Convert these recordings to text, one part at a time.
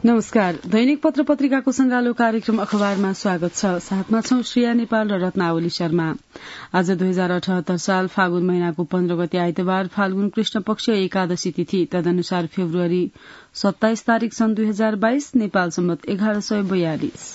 नमस्कार। दैनिक पत्र पत्रिकाको संगालो कार्यक्रम अखबारमा स्वागत छ। साथमा छौं श्रेया नेपाल र रत्नावली शर्मा। आज 2078 साल फागुन महिनाको 15 गते आइतबार फाल्गुन कृष्ण पक्ष एकादशी तिथि, तदनुसार फेब्रुअरी 27 तारीक सन् 2022, नेपाल सम्मत 1142।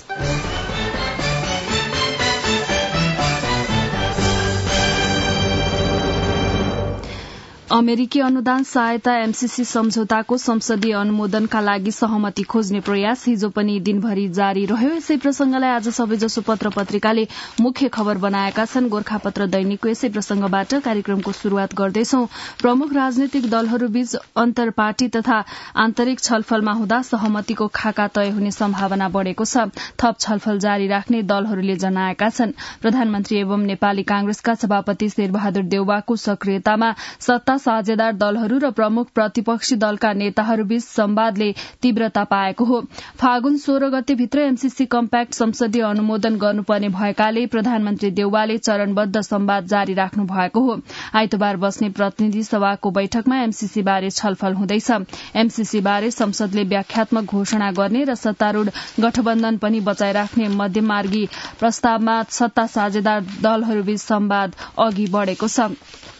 अमेरिकी अनुदान सहायता एमसीसी सम्झौताको संसदीय अनुमोदनका लागि सहमति खोज्ने प्रयास हिजो पनि दिनभरि जारी रह्यो। यसै प्रसंगलाई आज सबैजसो पत्र पत्रिकाले मुख्य खबर बनाएका छन्। गोर्खापत्र दैनिकको यसै प्रसंगबाट कार्यक्रमको शुरूआत गर्दैछौं। प्रमुख राजनैतिक दलहरूबीच अन्तर पार्टी तथा आन्तरिक छलफलमा हुँदा सहमतिको खाका तय हुने सम्भावना बढ़ेको छ। थप छलफल जारी राख्ने दलहरूले जनाएका छन्। प्रधानमन्त्री एवं नेपाली कांग्रेसका सभापति शेरबहादुर देउवाको सक्रियतामा सत्ता साझेदार दलहरू र प्रमुख प्रतिपक्षी दलका नेताहरूबीच संवादले तीव्रता पाएको हो। फागुन 16 गते भित्र एमसीसी कम्प्याक्ट संसदीय अनुमोदन गर्नुपर्ने भएकाले प्रधानमन्त्री देउवाले चरणबद्ध संवाद जारी राख्नु भएको हो। आइतबार बस्ने प्रतिनिधि सभाको बैठकमा एमसीसी बारे छलफल हुँदैछ। एमसीसी बारे संसदले व्याख्यात्मक घोषणा गर्ने र सत्तारूढ़ गठबन्धन पनि बचाइराख्ने मध्यमार्गी प्रस्तावमा सत्ता साझेदार दलहरूबीच संवाद अघि बढ़ेको छ।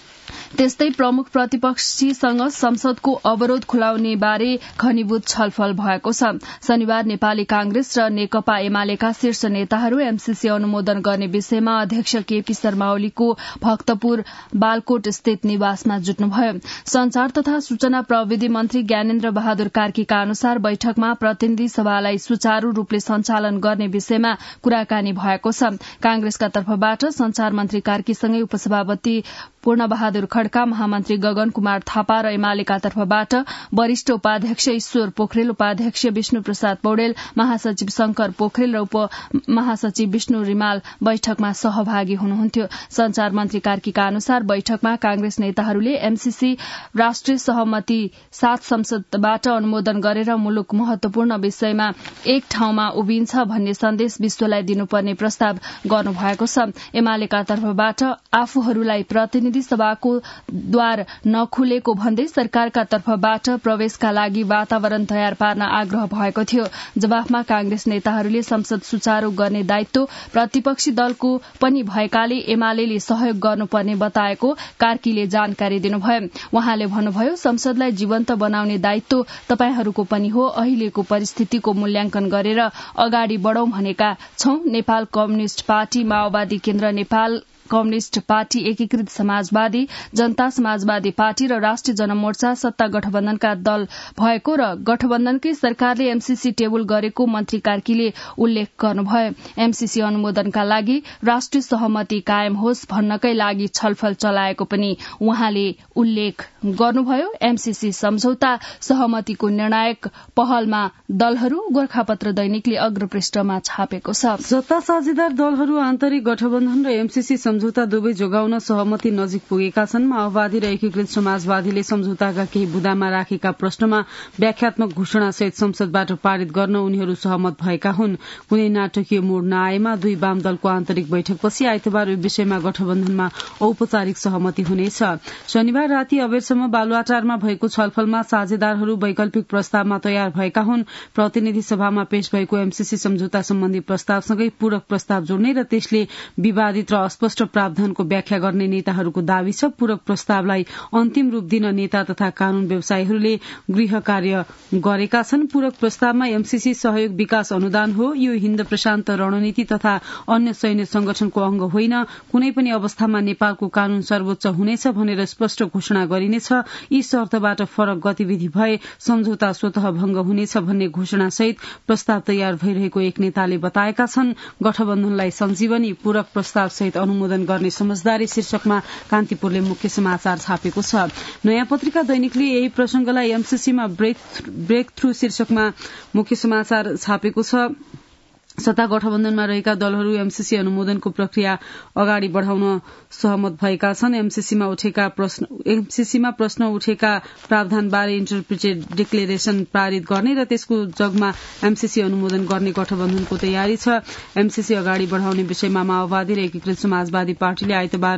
त्यस्तै प्रमुख प्रतिपक्षीसँग संसदको अवरोध खुलाउने बारे घनीभूत छलफल भएको छ। शनिबार नेपाली कांग्रेस र नेकपा एमालेका शीर्ष नेताहरू एमसीसी अनुमोदन गर्ने विषयमा अध्यक्ष केपी शर्मा ओलीको भक्तपुर बालकोट स्थित निवासमा जुट्नुभयो। संचार तथा सूचना प्रविधि मन्त्री ज्ञानेन्द्र बहादुर कार्कीका अनुसार बैठकमा प्रतिनिधि सभालाई सुचारू रूपले सञ्चालन गर्ने विषयमा कुराकानी भएको छ। कांग्रेसका तर्फबाट संचार मन्त्री कार्कीसँगै उपसभापति पूर्णबहादुर खड्का, महामन्त्री गगन कुमार थापा र एमालेका तर्फबाट वरिष्ठ उपाध्यक्ष ईश्वर पोखरेल, उपाध्यक्ष विष्णु प्रसाद पौडेल, महासचिव शंकर पोखरेल र उपमहासचिव विष्णु रिमाल बैठकमा सहभागी हुनुहुन्थ्यो। संचार मन्त्री कार्कीका अनुसार बैठकमा कांग्रेस नेताहरूले एमसीसी राष्ट्रिय सहमति साथ संसदबाट अनुमोदन गरेर मुलुक महत्वपूर्ण विषयमा एक ठाउँमा उभिन्छ भन्ने सन्देश विश्वलाई दिनुपर्ने प्रस्ताव गर्नुभएको छ। एमालेका तर्फबाट आफूहरूलाई प्रतिनिधि सभाको द्वार नखुलेको भन्दै सरकारका तर्फबाट प्रवेशका लागि वातावरण तयार पार्न आग्रह भएको थियो। जवाफमा कांग्रेस नेताहरूले संसद सुचारू गर्ने दायित्व प्रतिपक्षी दलको पनि भएकाले एमालेले सहयोग गर्नुपर्ने बताएको कार्कीले जानकारी दिनुभयो। उहाँले भन्नुभयो, संसदलाई जीवन्त बनाउने दायित्व तपाईहरूको पनि हो। अहिलेको परिस्थितिको मूल्याङ्कन गरेर अगाडि बढ़ौं भनेका छौं। नेपाल कम्युनिष्ट पार्टी, माओवादी केन्द्र, नेपाल कम्युनिष्ट पार्टी, एकीकृत समाजवादी, जनता समाजवादी पार्टी र राष्ट्रिय जनमोर्चा सत्ता गठबन्धनका दल भएको र गठबन्धनकै सरकारले एमसीसी टेबल गरेको मन्त्री कार्कीले उल्लेख गर्नुभयो। एमसीसी अनुमोदनका लागि राष्ट्रिय सहमति कायम होस् भन्नकै लागि छलफल चलाएको पनि उहाँले उल्लेख गर्नुभयो। एमसीसी सम्झौता सहमतिको निर्णायक पहलमा दलहरू गोर्खापत्र दैनिकले अग्रपृष्ठमा छापेको छ। सत्ता साझेदार दलहरू आन्तरिक गठबन्धन र एमसीसी सम्झौता दुवै जोगाउन सहमति नजिक पुगेका छन्। माओवादी र एकीकृत समाजवादीले सम्झौताका केही बुँदामा राखेका प्रश्नमा व्याख्यात्मक घोषणा सहित संसदबाट पारित गर्न उनीहरू सहमत भएका हुन्। कुनै नाटकीय मोड नआएमा दुई वाम दलको आन्तरिक बैठकपछि आइतबार यो विषयमा गठबन्धनमा औपचारिक सहमति हुनेछ। शनिबार राति अबेरसम्म बालुवाटारमा भएको छलफलमा साझेदारहरू वैकल्पिक प्रस्तावमा तयार भएका हुन्। प्रतिनिधि सभामा पेश भएको एमसीसी सम्झौता सम्बन्धी प्रस्तावसँगै पूरक प्रस्ताव जोड्ने र त्यसले विवादित र अस्पष्ट प्रावधानको व्याख्या गर्ने नेताहरूको दावी छ। पूरक प्रस्तावलाई अन्तिम रूप दिन नेता तथा कानून व्यवसायीहरूले गृह कार्य गरेका छन्। पूरक प्रस्तावमा एमसीसी सहयोग विकास अनुदान हो। यो हिन्द प्रशान्त रणनीति तथा अन्य सैन्य संगठनको अंग होइन। कुनै पनि अवस्थामा नेपालको कानून सर्वोच्च हुनेछ भनेर स्पष्ट घोषणा गरिनेछ। यी शर्तबाट फरक गतिविधि भए सम्झौता स्वतः भंग हुनेछ भन्ने घोषणा सहित प्रस्ताव तयार भइरहेको एक नेताले बताएका छन्। गठबन्धनलाई सञ्जीवनी पूरक प्रस्ताव सहित अनुमोदन गर्ने समझदारी शीर्षकमा कान्तिपुरले मुख्य समाचार छापेको छ। नयाँ पत्रिका दैनिकले यही प्रसंगलाई एमसीसीमा ब्रेक थ्रू शीर्षकमा मुख्य समाचार छापेको छ। सत्ता गठबन्धनमा रहेका दलहरू एमसीसी अनुमोदनको प्रक्रिया अगाडि बढ़ाउन सहमत भएका छन्। एमसीसीमा प्रश्न उठेका प्रावधानबारे इन्टरप्रिटेड डिक्लेरेशन पारित गर्ने र त्यसको जगमा एमसीसी अनुमोदन गर्ने गठबन्धनको तयारी छ। एमसीसी अगाडि बढ़ाउने विषयमा माओवादी र एकीकृत समाजवादी पार्टीले आइतबार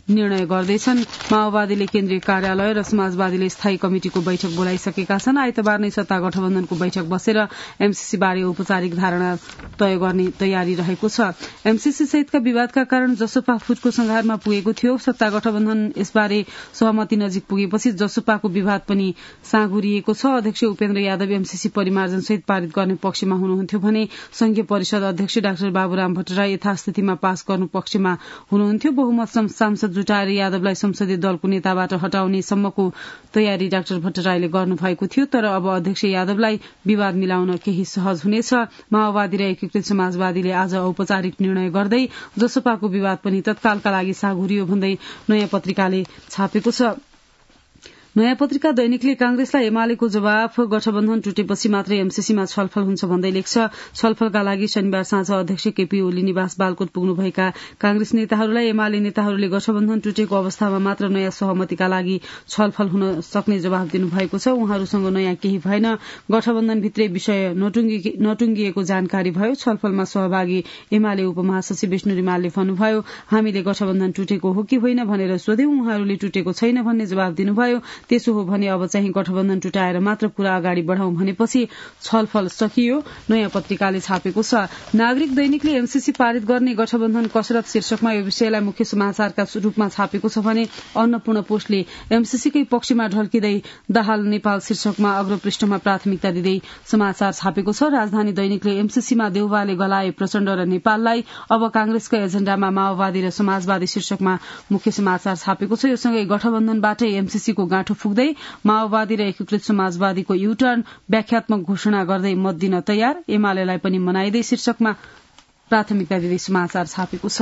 निर्णय गर्दैछन्। माओवादीले केन्द्रीय कार्यालय र समाजवादीले स्थायी कमिटिको बैठक बोलाइसकेका छन्। आइतबार नै सत्ता गठबन्धनको बैठक बसेर एमसीसी बारे औपचारिक धारणा तय गर्ने तयारी रहेको छ। एमसीसी सहितका विवादका कारण जसपा फुटको संघारमा पुगेको थियो। सत्ता गठबन्धन यसबारे सहमति नजिक पुगेपछि जसपाको विवाद पनि साँघुरिएको छ। अध्यक्ष उपेन्द्र यादव एमसीसी परिमार्जन सहित पारित गर्ने पक्षमा हुनुहुन्थ्यो भने संघीय परिषद अध्यक्ष डाक्टर बाबुराम भट्टराई यथास्थितिमा पास गर्नु पक्षमा हुनुहुन्थ्यो। बहुमत सांसद जुटाएर यादवलाई संसदीय दलको नेताबाट हटाउने सम्मको तयारी डाक्टर भट्टराईले गर्नुभएको थियो। तर अब अध्यक्ष यादवलाई विवाद मिलाउन केही सहज हुनेछ। माओवादी र एकीकृत समाजवादीले आज औपचारिक निर्णय गर्दै जसपाको विवाद पनि तत्कालका लागि साँघुरियो भन्दै नयाँ पत्रिकाले छापेको छ। नयाँ पत्रिका दैनिकले कांग्रेसलाई एमालेको जवाफ गठबन्धन टुटेपछि मात्रै एमसीसीमा छलफल हुन्छ भन्दै लेख्छ। छलफलका लागि शनिबार साँझ अध्यक्ष केपी ओली निवास बालकोट पुग्नुभएका कांग्रेस नेताहरूलाई एमाले नेताहरूले गठबन्धन टुटेको अवस्थामा मात्र नयाँ सहमतिका लागि छलफल हुन सक्ने जवाफ दिनुभएको छ। उहाँहरूसँग नयाँ केही भएन। गठबन्धनभित्रै विषय नटुंगिएको जानकारी भयो। छलफलमा सहभागी एमाले उपमहासचिव विष्णु रिमालले भन्नुभयो, हामीले गठबन्धन टुटेको हो कि होइन भनेर सोध्यौं। उहाँहरूले टुटेको छैन भन्ने जवाब दिनुभयो। त्यसो हो भने अब चाहिँ गठबन्धन टुटाएर मात्र कुरा अगाडि बढ़ाउँ भनेपछि छलफल सकियो। नयाँ पत्रिकाले छापेको छ। नागरिक दैनिकले एमसीसी पारित गर्ने गठबन्धन कसरत शीर्षकमा यो विषयलाई मुख्य समाचारका रूपमा छापेको छ भने अन्नपूर्ण पोस्टले एमसीसीकै पक्षमा ढल्किँदै दाहाल नेपाल शीर्षकमा अग्रपृष्ठमा प्राथमिकता दिँदै समाचार छापेको छ। राजधानी दैनिकले एमसीसीमा देउवाले गलाए प्रचण्ड र नेपाललाई, अब कांग्रेसका एजेण्डामा माओवादी र समाजवादी शीर्षकमा मुख्य समाचार छापेको छ। यो सँगै गठबन्धनबाटै एमसीसीको गाँठो फुक्दै माओवादी र एकीकृत समाजवादीको युटर्न व्याख्यात्मक घोषणा गर्दै मत दिन तयार, एमालेलाई पनि मनाइदै शीर्षकमा प्राथमिकता दिँदै समाचार छापेको छ।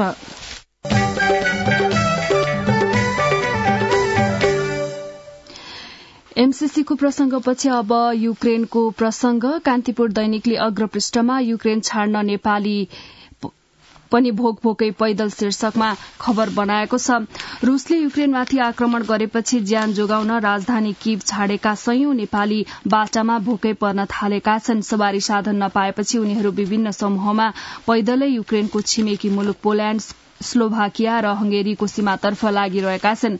एमसीसीको प्रसंगपछि अब युक्रेनको प्रसंग। कान्तिपुर दैनिकले अग्रपृष्ठमा युक्रेन छाड्न नेपाली पनि भोकभोकै पैदल शीर्षकमा खबर बनाएको छ। रूसले युक्रेनमाथि आक्रमण गरेपछि ज्यान जोगाउन राजधानी कीव छाडेका सयौं नेपाली बाटामा भोकै पर्न थालेका छन्। सवारी साधन नपाएपछि उनीहरू विभिन्न समूहमा पैदलै युक्रेनको छिमेकी मुलुक पोल्याण्ड, स्लोभाकिया र हंगेरीको सीमातर्फ लागिरहेका छन्।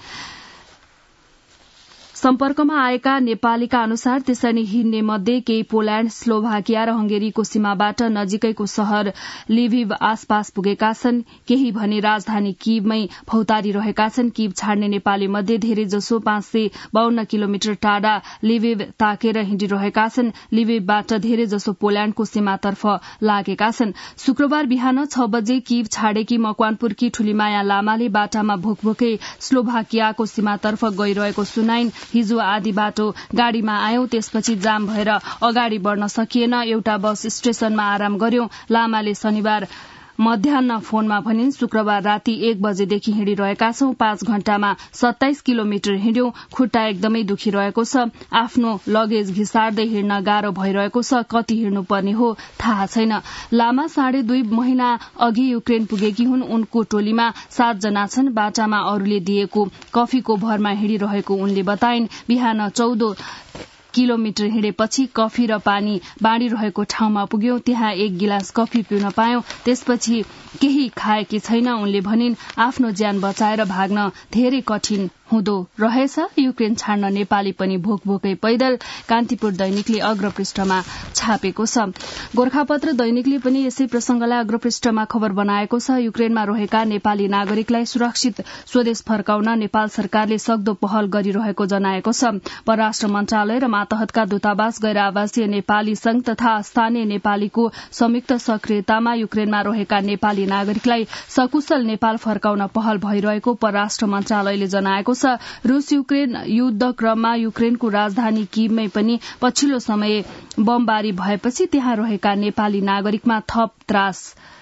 सम्पर्कमा आएका नेपालीका अनुसार त्यसरी हिँड्ने मध्ये केही पोल्याण्ड, स्लोभाकिया र हंगेरीको सीमाबाट नजिकैको शहर लिभिभ आसपास पुगेका छन्। केही भने राजधानी कीवमै भौतारी रहेका छन्। कीव छाड्ने नेपाली मध्ये धेरै जसो 552 किलोमिटर टाढा लिभिभ ताकेर हिँडिरहेका छन्। लिभिभबाट धेरै जसो पोल्याण्डको सीमातर्फ लागेका छन्। शुक्रबार बिहान 6 बजे कीव छाडेकी मकवानपुरकी ठूलीमाया लामाले बाटामा भोकभोकै स्लोभाकियाको सीमातर्फ गइरहेको सुनाइन्। हिजो आधी बाटो गाड़ीमा आयौं, त्यसपछि जाम भएर अगाडि बढ़न सकिएन। एउटा बस स्टेशनमा आराम गर्यौं। लामाले शनिबार मध्याह्न फोनमा भनिन्, शुक्रबार राति 1 बजेदेखि हिँडिरहेका छौं। 5 घण्टामा 27 किलोमिटर हिँड्यौं। खुट्टा एकदमै दुखिरहेको छ। आफ्नो लगेज घिसार्दै हिँड्न गाह्रो भइरहेको छ। कति हिँड्नुपर्ने हो थाहा छैन। लामा 2.5 महिना अघि युक्रेन पुगेकी हुन्। उनको टोलीमा 7 जना छन्। बाटामा अरूले दिएको कफीको भरमा हिँडिरहेको उनले बताइन्। बिहान 14 किलोमिटर हिँडेपछि कफी र पानी बाँडिरहेको ठाउँमा पुग्यौं। त्यहाँ 1 गिलास कफी पिउन पायौं। त्यसपछि केही खाएकी छैन उनले भनिन्। आफ्नो ज्यान बचाएर भाग्न धेरै कठिन हुँदो रहेछ। युक्रेन छाड्न नेपाली पनि भोकभोकै पैदल, कान्तिपुर दैनिकले अग्रपृष्ठमा छापेको छ। गोर्खापत्र दैनिकले पनि यसै प्रसंगलाई अग्रपृष्ठमा खबर बनाएको छ। युक्रेनमा रहेका नेपाली नागरिकलाई सुरक्षित स्वदेश फर्काउन नेपाल सरकारले सक्दो पहल गरिरहेको जनाएको छ। परराष्ट्र मन्त्रालय र मातहतका दूतावास, गैर आवासीय नेपाली संघ तथा स्थानीय नेपालीको संयुक्त सक्रियतामा युक्रेनमा रहेका नेपाली नागरिकलाई सकुशल नेपाल फर्काउन पहल भइरहेको परराष्ट्र मन्त्रालयले जनाएको छ। रूस युक्रेन युद्ध क्रममा युक्रेनको राजधानी कीवमै पनि पछिल्लो समय बमबारी भएपछि त्यहाँ रहेका नेपाली नागरिकमा थप त्रास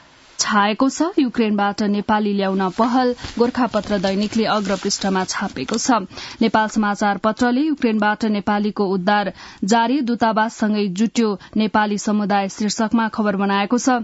छाएको छ। युक्रेनबाट नेपाली ल्याउन पहल, गोर्खापत्र दैनिकले अग्रपृष्ठमा छापेको छ। नेपाल समाचार पत्रले युक्रेनबाट नेपालीको उद्धार जारी, दूतावाससँगै जुट्यो नेपाली समुदाय शीर्षकमा खबर बनाएको छ।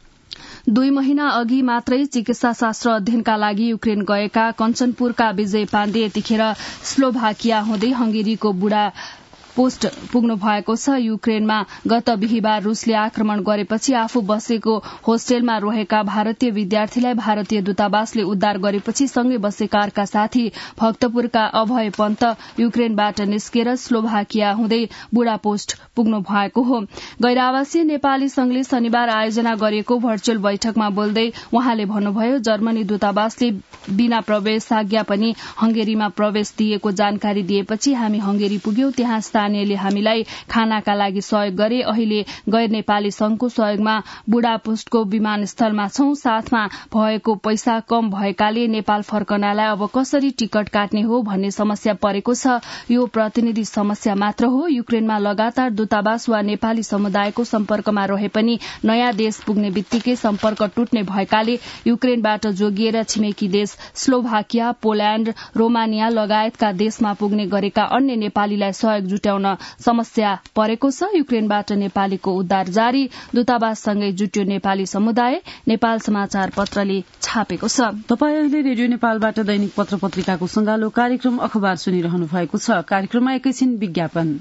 2 महिना अघि मात्रै चिकित्सा शास्त्र अध्ययनका लागि युक्रेन गएका कञ्चनपुरका विजय पाण्डे यतिखेर स्लोभाकिया हुँदै हंगेरीको पोस्ट पुग्नु भएको छ। युक्रेनमा गत बिहीबार रूसले आक्रमण गरेपछि आफू बसेको होस्टेलमा रहेका भारतीय विद्यार्थीलाई भारतीय दूतावासले उद्धार गरेपछि सँगै बसेका अर्का साथी भक्तपुरका अभय पन्त युक्रेनबाट निस्केर स्लोभाकिया हुँदै बुढापोस्ट पुग्नु भएको हो। गैर-आवासीय नेपाली संघले शनिबार आयोजना गरिएको भर्चुअल बैठकमा बोल्दै उहाँले भन्नुभयो, जर्मनी दूतावासले बिना प्रवेशाज्ञा पनि हंगेरीमा प्रवेश दिएको जानकारी दिएपछि हामी हंगेरी पुग्यौं। त्यहाँ स्थानीयले हामीलाई खानाका लागि सहयोग गरे। अहिले गैर नेपाली संघको सहयोगमा बुढापोस्टको विमानस्थलमा छौं। साथमा भएको पैसा कम भएकाले नेपाल फर्कनलाई अब कसरी टिकट काट्ने हो भन्ने समस्या परेको छ। यो प्रतिनिधि समस्या मात्र हो। युक्रेनमा लगातार दूतावास वा नेपाली समुदायको सम्पर्कमा रहे पनि नयाँ देश पुग्ने बित्तिकै सम्पर्क टुट्ने भएकाले युक्रेनबाट जोगिएर छिमेकी देश स्लोभाकिया, पोल्याण्ड, रोमानिया लगायतका देशमा पुग्ने गरेका अन्य नेपालीलाई सहयोग जुटाउन समस्या परेको छ। युक्रेनबाट नेपालीको उद्धार जारी, दूतावाससँगै जुट्यो नेपाली समुदाय, नेपाल समाचार पत्रले छापेको छ। तपाईँ अहिले रेडियो नेपालबाट दैनिक पत्र पत्रिकाको संगालो कार्यक्रम अखबार सुनिरहनु भएको छ। कार्यक्रममा एकैछिन विज्ञापन।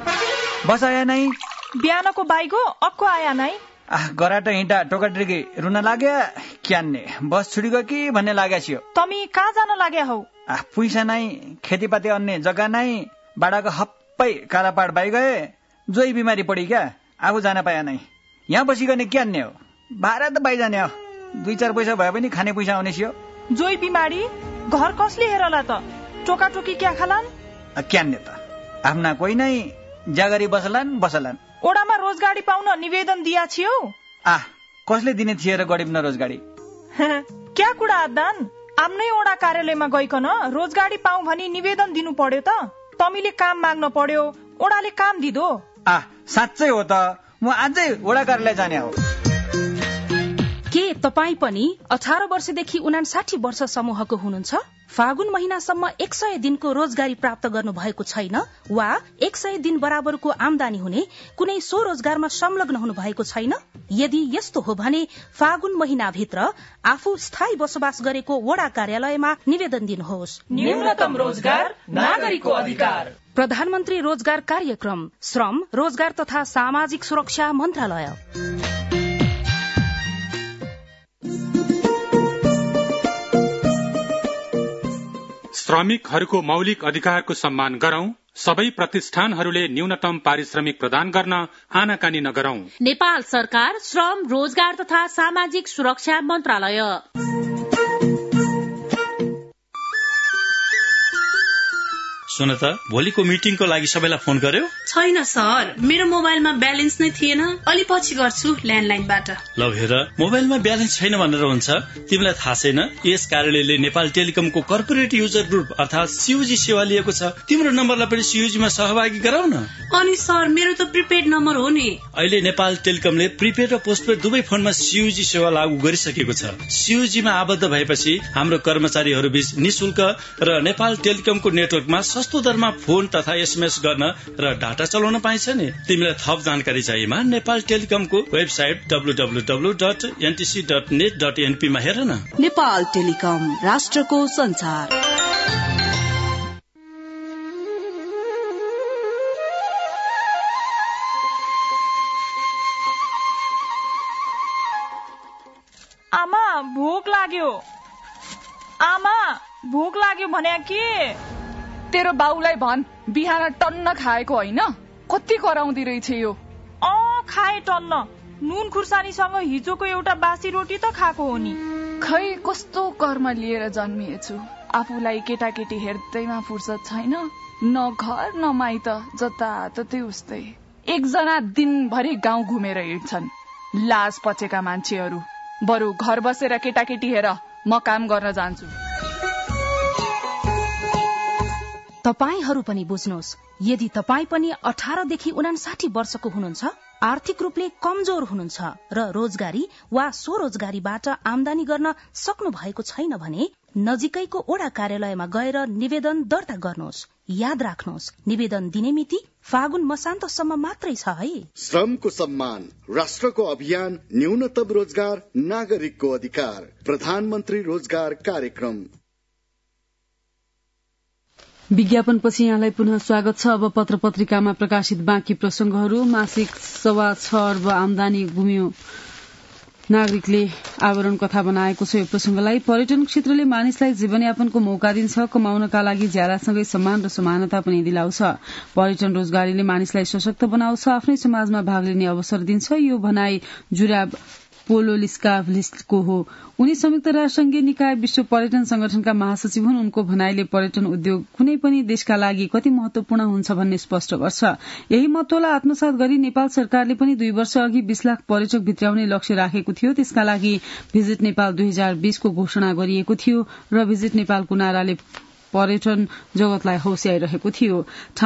बस आया नै बिहानको बाइको अक्को आया नै गराटा हिँटा टोकाट्रिकी रुन लाग्या क्यान्ने बस छुटी गयो कि भन्ने लाग्या छियो। तमी कहाँ जान लाग्या हौ? पैसा नै खेतीपाती अन्य जग्गा नै बाडाको हप्पै कालापाड बाइ गए जोई बिमारी पड़ी क्या आफू जान पाए नै। यहाँ बसी गर्ने क्यान्ने हो, भाडा त बाइ जाने हो, 2-4 पैसा भए पनि खाने पैसा आउने छियो। जोई बिमारी घर कसले हेरला त? टोकाटोकी क्या खालान्? क्यान्ने त आफ्ना कोही नै जागरी बसलान्। ओडामा रोजगारी पाउन निवेदन दिया छियौ? कसले दिने थिए र गरीब न रोजगारी? क्या कुरा अदान? आफ्नै ओडा कार्यालयमा गइकन रोजगारी पाऊ भनी निवेदन दिनु पर्यो त? तमीले काम माग्न पर्यो, ओडाले काम दिदो। साँच्चै हो त, म आजै ओडा कार्यालय जाने हो। के तपाई पनि 18 वर्षदेखि 59 वर्ष समूहको हुनुहुन्छ? फागुन महिनासम्म 100 दिनको रोजगारी प्राप्त गर्नु भएको छैन वा 100 दिन बराबरको आमदानी हुने कुनै स्वरोजगारमा संलग्न हुनु भएको छैन? यदि यस्तो हो भने फागुन महिनाभित्र आफू स्थायी बसोबास गरेको वडा कार्यालयमा निवेदन दिनुहोस्। न्यूनतम रोजगार, नागरिकको अधिकार। प्रधानमन्त्री रोजगार कार्यक्रम, श्रम, रोजगार तथा सामाजिक सुरक्षा मन्त्रालय। श्रमिकहरूको मौलिक अधिकारको सम्मान गरौं। सबै प्रतिष्ठानहरूले न्यूनतम पारिश्रमिक प्रदान गर्न आनाकानी नगरौं। नेपाल सरकार, श्रम, रोजगार तथा सामाजिक सुरक्षा मन्त्रालय। सुन त, भोलिको मिटिङको लागि सबैलाई फोन गर्यो? छैन सर, मेरो मोबाइलमा ब्यालेन्स नै थिएन। अलि पछि गर्छु ल्यान्डलाइनबाट। ल हेर, मोबाइलमा ब्यालेन्स छैन भनेर हुन्छ? तिमीलाई थाहा छैन यस कार्यालयले नेपाल टेलिकमको कर्पोरेट युजर ग्रुप अर्थात सीयूजी सेवा लिएको छ। तिम्रो नम्बरलाई पनि सीयूजीमा सहभागी गराउन। अनि सर, मेरो त प्रिपेड नम्बर हो नि। अहिले नेपाल टेलिकमले प्रिपेड र पोस्टपेड दुवै फोनमा सीयूजी सेवा लागू गरिसकेको छ। सीयूजीमा आबद्ध भएपछि हाम्रो कर्मचारीहरू बीच निशुल्क र नेपाल टेलिकमको नेटवर्कमा सस्तो दरमा फोन तथा एसएमएस गर्न र डाटा चलाउन पाइन्छ नि। तिमीलाई थप जानकारी चाहिएमा नेपाल टेलिकमको वेबसाइट www.ntc.net.np मा हेर न। नेपाल टेलिकम, राष्ट्रको संचार। आमा भोक लाग्यो। आमा भोक लाग्यो भन्या के? तेरो बाउलाई भन, बिहान टन्न खाएको होइन? कति कराउँदै रहेछ यो। खाए टन्न। नुन खुर्सानीसँग हिजोको एउटा बासी रोटी त खाएको हो नि। खै कस्तो कर्म लिएर जन्मिएछु। आफूलाई केटाकेटी हेर्दैमा फुर्सद छैन, न घर न माइत, जताततै उस्तै। एकजना दिनभरि गाउँ घुमेर हिँड्छन्, लाज पचेका मान्छेहरू। बरु घर बसेर केटाकेटी हेर, म काम गर्न जान्छु। तपाईहरू पनि बुझ्नुहोस्, यदि तपाईँ पनि 18 देखि 59 वर्षको हुनुहुन्छ, आर्थिक रूपले कमजोर हुनुहुन्छ र रोजगारी वा स्वरोजगारीबाट आमदानी गर्न सक्नु भएको छैन भने नजिकैको ओडा कार्यालयमा गएर निवेदन दर्ता गर्नुहोस्। याद राख्नुहोस्, निवेदन दिने मिति फागुन मसान्तसम्म मात्रै छ है। श्रमको सम्मान, राष्ट्रको अभियान, न्यूनतम रोजगार, नागरिकको अधिकार, प्रधानमन्त्री रोजगार कार्यक्रम। विज्ञापनपछि यहाँलाई पुनः स्वागत छ। अब पत्र पत्रिकामा प्रकाशित बाँकी प्रसंगहरू। मासिक 6.25 अर्ब आमदानी गुम्यो, नागरिकले आवरण कथा बनाएको छ। यो प्रसंगलाई पर्यटन क्षेत्रले मानिसलाई जीवनयापनको मौका दिन्छ, कमाउनका लागि ज्यालासँगै सम्मान र समानता पनि दिलाउँछ। पर्यटन रोजगारीले मानिसलाई सशक्त बनाउँछ, आफ्नै समाजमा भाग लिने अवसर दिन्छ। यो भनाई जुराब पोलोलिस्काभ्लिस्टको हो। उनी संयुक्त राष्ट्रसंघीय निकाय विश्व पर्यटन संगठनका महासचिव हुन्। उनको भनाईले पर्यटन उद्योग कुनै पनि देशका लागि कति महत्वपूर्ण हुन्छ भन्ने स्पष्ट गर्छ। यही महत्वलाई आत्मसात गरी नेपाल सरकारले पनि 2 वर्ष अघि 20 लाख पर्यटक भित्राउने लक्ष्य राखेको थियो। त्यसका लागि भिजिट नेपाल 2020 को घोषणा गरिएको थियो र भिजिट नेपालको नाराले पर्यटन जगतलाई हौस्याइरहेको थियो।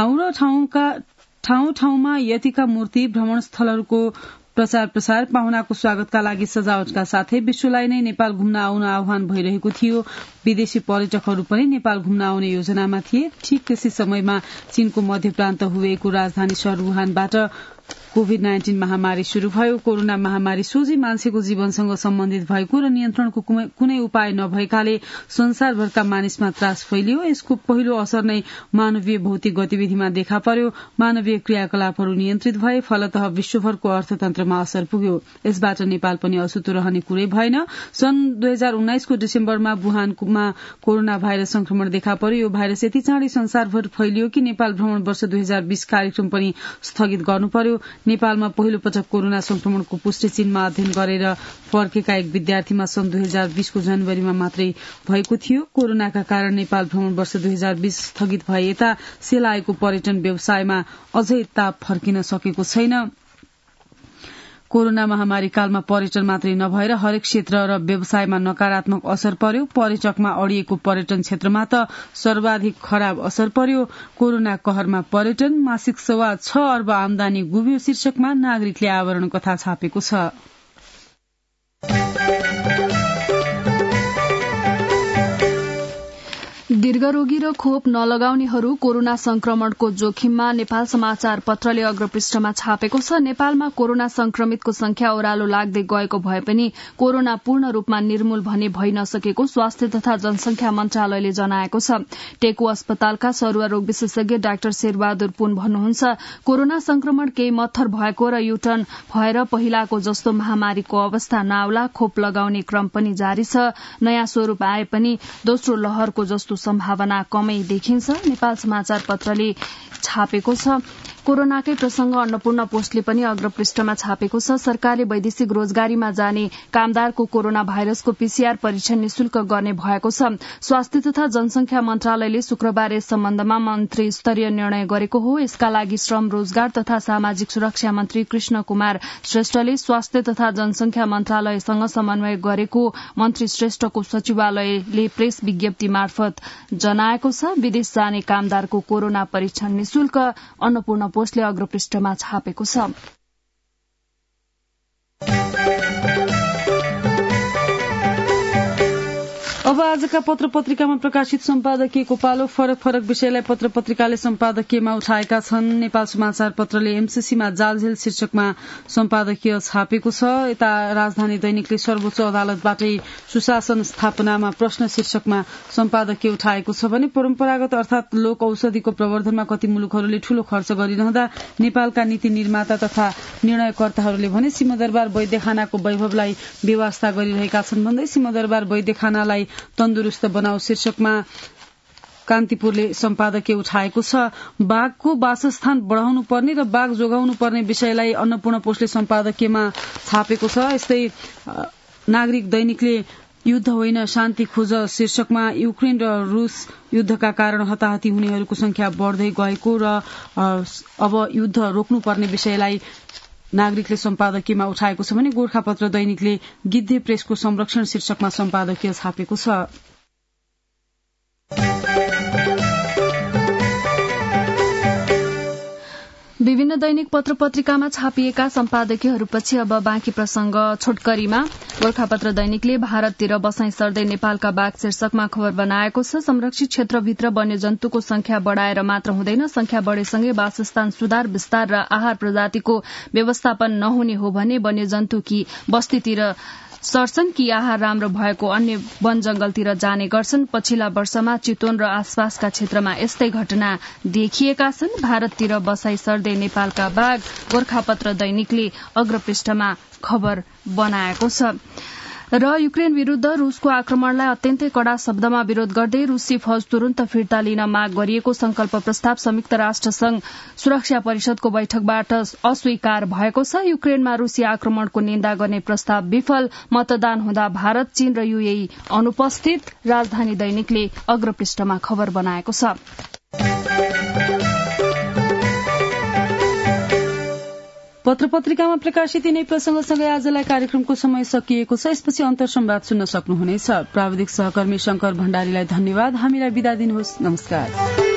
ठाउँ ठाउँमा यतिका मूर्ति, भ्रमण स्थलहरूको प्रचार प्रसार, पाहुनाको स्वागतका लागि सजावटका साथै विश्वलाई नै नेपाल घुम्न आउन आह्वान भइरहेको थियो। विदेशी पर्यटकहरू पनि नेपाल घुम्न आउने योजनामा थिए। ठीक त्यसै समयमा चीनको मध्य प्रान्त हुवेको राजधानी शहर वुहानबाट कोभिड-19 महामारी शुरू भयो। कोरोना महामारी सोझै मान्छेको जीवनसँग सम्बन्धित भएको र नियन्त्रणको कुनै उपाय नभएकाले संसारभरका मानिसमा त्रास फैलियो। यसको पहिलो असर नै मानवीय भौतिक गतिविधिमा देखा पर्यो। मानवीय क्रियाकलापहरू नियन्त्रित भए, फलतः विश्वभरको अर्थतन्त्रमा असर पुग्यो। यसबाट नेपाल पनि अछुतो रहने कुरै भएन। सन् 2019 को डिसेम्बरमा वुहानमा कोरोना भाइरस संक्रमण देखा पर्यो। यो भाइरस यति चाँडै संसारभर फैलियो कि नेपाल भ्रमण वर्ष 2020 कार्यक्रम पनि स्थगित गर्नु पर्यो। नेपालमा पहिलो पटक कोरोना संक्रमणको पुष्टि चीनमा अध्ययन गरेर फर्केका एक विद्यार्थीमा सन् 2020 को जनवरीमा मात्रै भएको थियो। कोरोनाका कारण नेपाल भ्रमण वर्ष 2020 स्थगित भए यता सेलाएको पर्यटन व्यवसायमा अझै ताप फर्किन सकेको छैन। कोरोना महामारी कालमा पर्यटन मात्रै नभएर हरेक क्षेत्र र व्यवसायमा नकारात्मक असर पर्यो। पर्यटकमा अडिएको पर्यटन क्षेत्रमा त सर्वाधिक खराब असर पर्यो। कोरोना कहरमा पर्यटन, मासिक 6.25 अर्ब आमदानी गुम्यो शीर्षकमा नागरिकले आवरण कथा छापेको छ। दीर्घरोगी र खोप नलगाउनेहरू कोरोना संक्रमणको जोखिममा नेपाल समाचार पत्रले अग्रपृष्ठमा छापेको छ। नेपालमा कोरोना संक्रमितको संख्या ओह्रालो लाग्दै गएको भए पनि कोरोना पूर्ण रूपमा निर्मूल भने भइ नसकेको स्वास्थ्य तथा जनसंख्या मन्त्रालयले जनाएको छ। टेकु अस्पतालका सरुवा रोग विशेषज्ञ डाक्टर शेरबहादुर पुन भन्नुहुन्छ, कोरोना संक्रमण केही मत्थर भएको र युटर्न भएर पहिलाको जस्तो महामारीको अवस्था नआउला। खोप लगाउने क्रम पनि जारी छ। नयाँ स्वरूप आए पनि दोस्रो लहरको जस्तो सम्भावना कमै देखिन्छ। नेपाल समाचार पत्रले छापेको छ। कोरोनाकै प्रसंग अन्नपूर्ण पोस्टले पनि अग्रपृष्ठमा छापेको छ। सरकारले वैदेशिक रोजगारीमा जाने कामदारको कोरोना भाइरसको पीसीआर परीक्षण निशुल्क गर्ने भएको छ। स्वास्थ्य तथा जनसंख्या मन्त्रालयले शुक्रबार यस सम्बन्धमा मन्त्री स्तरीय निर्णय गरेको हो। यसका लागि श्रम, रोजगार तथा सामाजिक सुरक्षा मन्त्री कृष्ण कुमार श्रेष्ठले स्वास्थ्य तथा जनसंख्या मन्त्रालयसँग समन्वय गरेको मन्त्री श्रेष्ठको सचिवालयले प्रेस विज्ञप्ति मार्फत जनाएको छ। विदेश जाने कामदारको कोरोना परीक्षण निशुल्क, अन्नपूर्ण पोस्टले अग्रपृष्ठमा छापेको छ। अब आजका पत्र पत्रिकामा प्रकाशित सम्पादकीयको पालो। फरक फरक विषयलाई पत्र पत्रिकाले सम्पादकीयमा उठाएका छन्। नेपाल समाचार पत्रले एमसीसीमा जालझेल शीर्षकमा सम्पादकीय छापेको छ। यता राजधानी दैनिकले सर्वोच्च अदालतबाटै सुशासन स्थापनामा प्रश्न शीर्षकमा सम्पादकीय उठाएको छ भने परम्परागत अर्थात लोक औषधिको प्रवर्धनमा कति मुलुकहरूले ठूलो खर्च गरिरहँदा नेपालका नीति निर्माता तथा निर्णयकर्ताहरूले भने सिंहदरबार वैद्यखानाको वैभवलाई बेवास्ता गरिरहेका छन् भन्दै सिंहदरबार वैद्यखानालाई तन्दुरुस्त बनाऊ शीर्षकमा कान्तिपुरले सम्पादकीय उठाएको छ। बाघको वासस्थान बढ़ाउनु पर्ने र बाघ जोगाउनु पर्ने विषयलाई अन्नपूर्ण पोस्टले सम्पादकीयमा छापेको छ। यस्तै नागरिक दैनिकले युद्ध होइन शान्ति खोज शीर्षकमा युक्रेन र रूस युद्धका कारण हताहती हुनेहरूको संख्या बढ़दै गएको र अब युद्ध रोक्नुपर्ने विषयलाई नागरिकले सम्पादकीयमा उठाएको छ भने गोर्खापत्र दैनिकले गिद्धे प्रेसको संरक्षण शीर्षकमा सम्पादकीय छापेको छ। विभिन्न दैनिक पत्र पत्रिकामा छापिएका सम्पादकीयहरूपछि अब बाँकी प्रसंग छोटकरीमा। गोर्खापत्र दैनिकले भारततिर बसाई सर्दै नेपालका बाघ शीर्षकमा खबर बनाएको छ। संरक्षित क्षेत्रभित्र वन्यजन्तुको संख्या बढ़ाएर मात्र हुँदैन, संख्या बढ़ेसँगै वासस्थान सुधार, विस्तार र आहार प्रजातिको व्यवस्थापन नहुने हो भने वन्यजन्तुकी बस्तीतिर सर्छन् कि आहार राम्रो भएको अन्य वन जंगलतिर जाने गर्छन्। पछिल्ला वर्षमा चितवन र आसपासका क्षेत्रमा यस्तै घटना देखिएका छन्। भारततिर बसाई सर्दै नेपालका बाघ गोरखापत्र दैनिकले अग्रपृष्ठमा खबर बनाएको छ। र युक्रेन विरूद्ध रूसको आक्रमणलाई अत्यन्तै कड़ा शब्दमा विरोध गर्दै रूसी फौज तुरन्त फिर्ता लिन माग गरिएको संकल्प प्रस्ताव संयुक्त राष्ट्र संघ सुरक्षा परिषदको बैठकबाट अस्वीकार भएको छ। युक्रेनमा रूसी आक्रमणको निन्दा गर्ने प्रस्ताव विफल। मतदान हुँदा भारत, चीन र यूएई अनुपस्थित, राजधानी दैनिकले अग्रपृष्ठमा खबर बनाएको छ। पत्र पत्रिकामा प्रकाशित यिनै प्रसंगसँगै आजलाई कार्यक्रमको समय सकिएको छ। यसपछि अन्तर संवाद सुन्न सक्नुहुनेछ। प्राविधिक सहकर्मी शंकर भण्डारीलाई धन्यवाद। हामीलाई बिदा दिनुहोस्। नमस्कार।